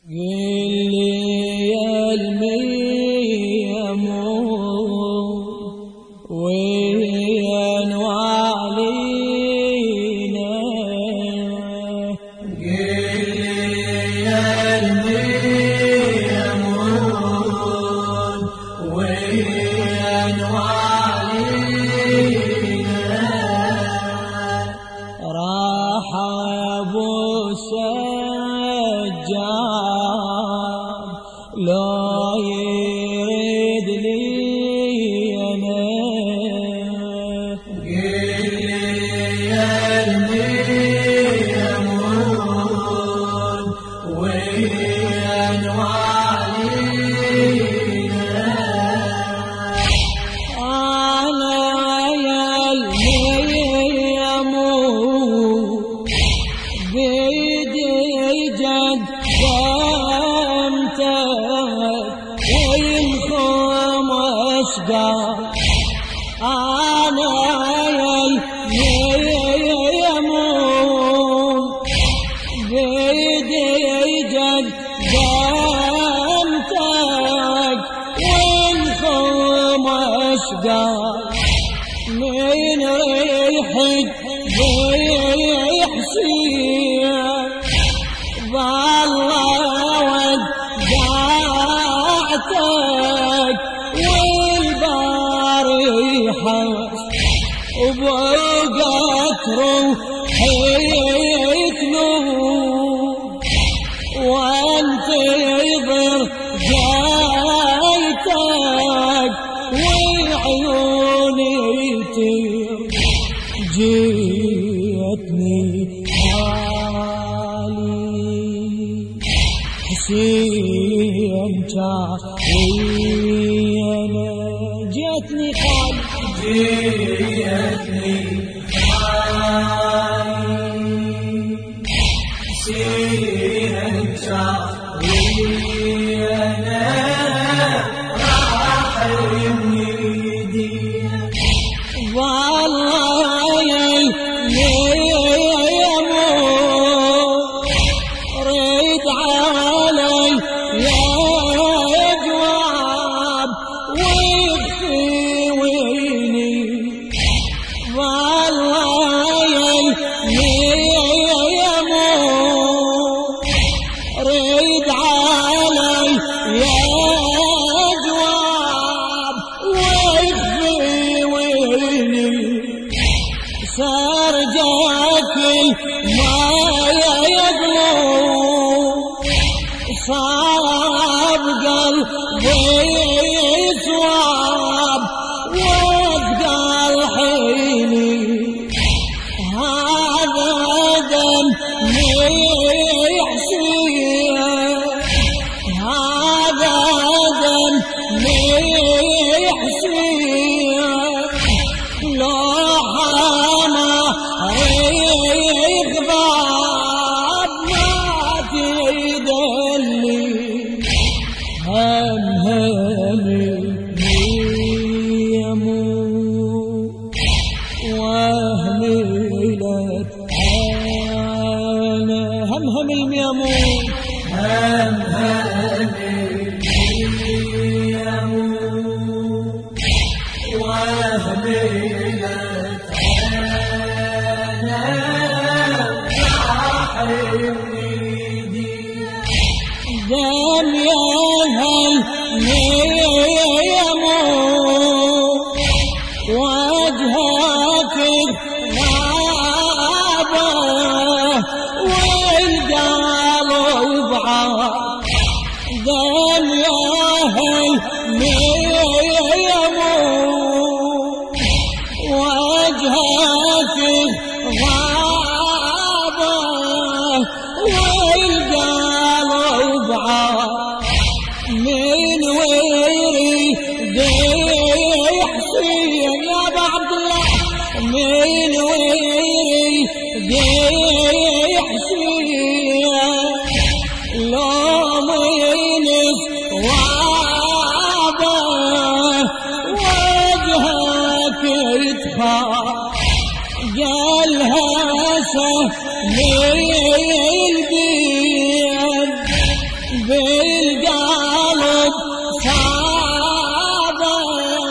قلي يا الميمون وين وعلينا، قلي يا الميمون وين وعلينا، راح ابو لا يريد لي أنا، قلي يا الميمون وين وعلينا، أنا يا الميمون بيدي جد وينخم أشقى، أنا يا الميمون بيدي جد دمتك وينخم أشقى، من ريحك ريح سير والله ودعتك والباري حوس وبقت روحي تنوم وانتظر جايتك وعيوني جيتني حسين جارينا، جيتني جيتني حسين جارينا، راح يميدينا والله يا الميمون ريد علي يا جواب ويخفي ويني، والله يا الميمون ريد علي يا جواب ويخفي ويني، سرجك ما يظلم صاب قلبي صواب وابقى الحيني، هذا دمي حسين، هذا دمي حسين، لو حما ريق باب ما تدلي همهمي يموت وهملت أنا همهم الميمون وهملت أنا راح يميدينا، دم يا الميمون وجهك غابة والقلب عار، دم يا الميمون وجهك غابة والقلب عار، من ويريد حسين يا ابا عبد الله، من ويريد حسين لو مينس وابه وجهك يتخاف، قالها سهل البيد بالقلب صابه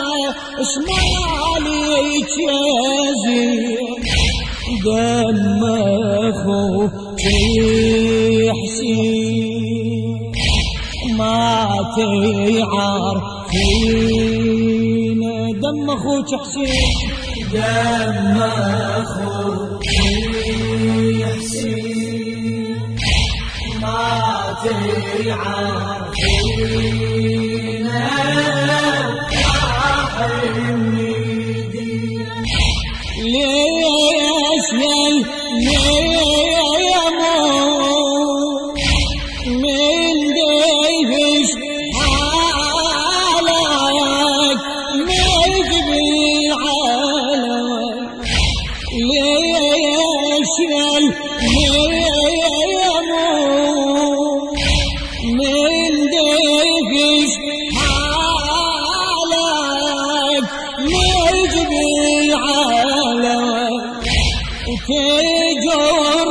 شمالك يزين دم اخوك حسين ما تعرفين دم اخوك حسين دم اخوك حسين ما تعرفين ليش يموت من ديفش حالك نجب العالم ليش يموت من ديفش حالك نجب العالم تجور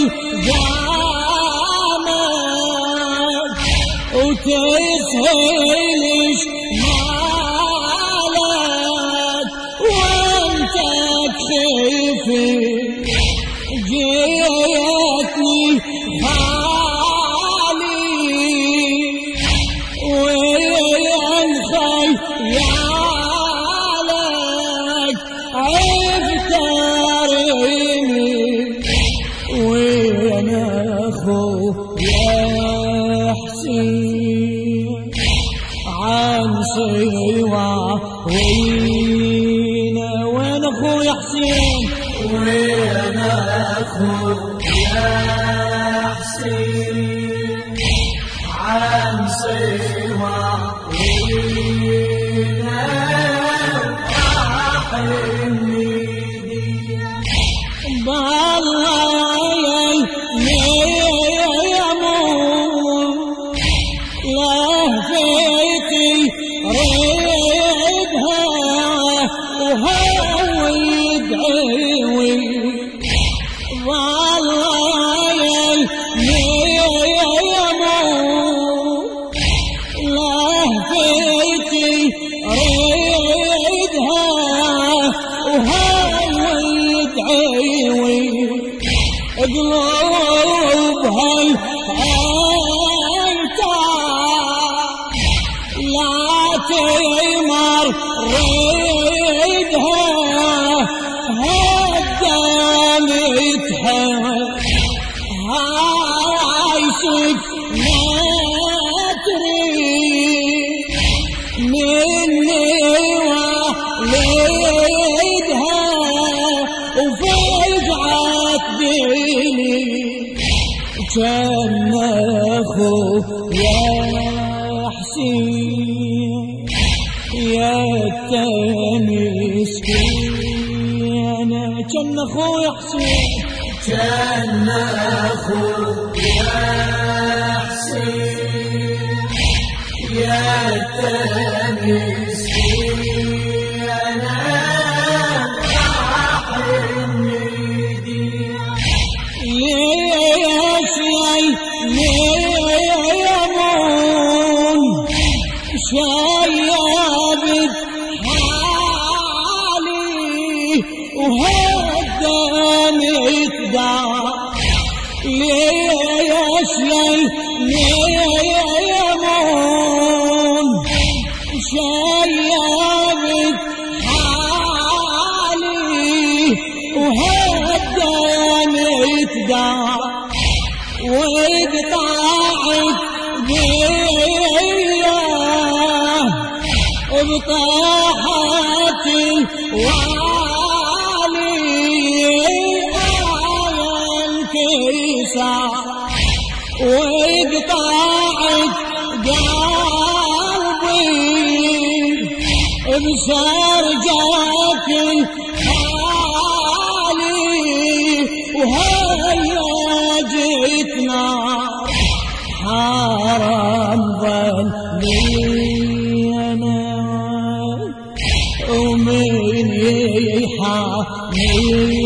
بالزامك وتسهلش مالك وانت تخفي جيتني خالي وين خيالك افتريني وين اخويا حسين عن سوا وين اخويا حسين وين اخويا حسين عن سوا وين بالله يموت لهفتي ريدها وهو يدعوي والله يموت لهفتي ريدها وهو يدعوي قلوبها انت لا تمر ريدها هدمتها هاي شفنا تريد مني وليدها وفجعت ديني كان اخويا حسين يا مسكين كان اخويا حسين كان اخويا حسين يا مسكين ليش يمون شايبت حالي وهدمت دار ليش يمون شايبت حالي وهدمت دار وقطعت بيا بطاحت الوالي انكسر وقطعت قلبي بسرجة الحالي وهيا جيتنا حرام ظلينا ومن يحامي